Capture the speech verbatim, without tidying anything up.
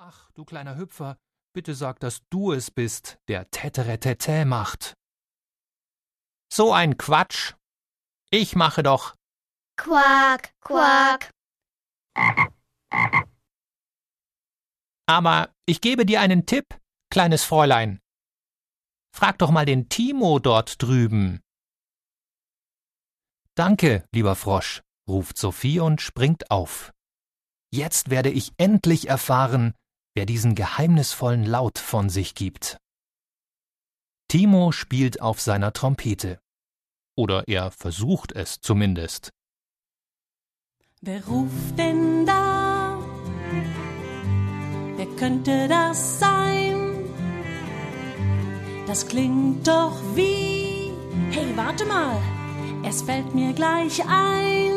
Ach, du kleiner Hüpfer, bitte sag, dass du es bist, der Täteretätä macht. So ein Quatsch. Ich mache doch. Quack, quack. Aber ich gebe dir einen Tipp, kleines Fräulein. Frag doch mal den Timo dort drüben. Danke, lieber Frosch, ruft Sophie und springt auf. Jetzt werde ich endlich erfahren, wer diesen geheimnisvollen Laut von sich gibt. Timo spielt auf seiner Trompete. Oder er versucht es zumindest. Wer ruft denn da? Wer könnte das sein? Das klingt doch wie... Hey, warte mal, es fällt mir gleich ein.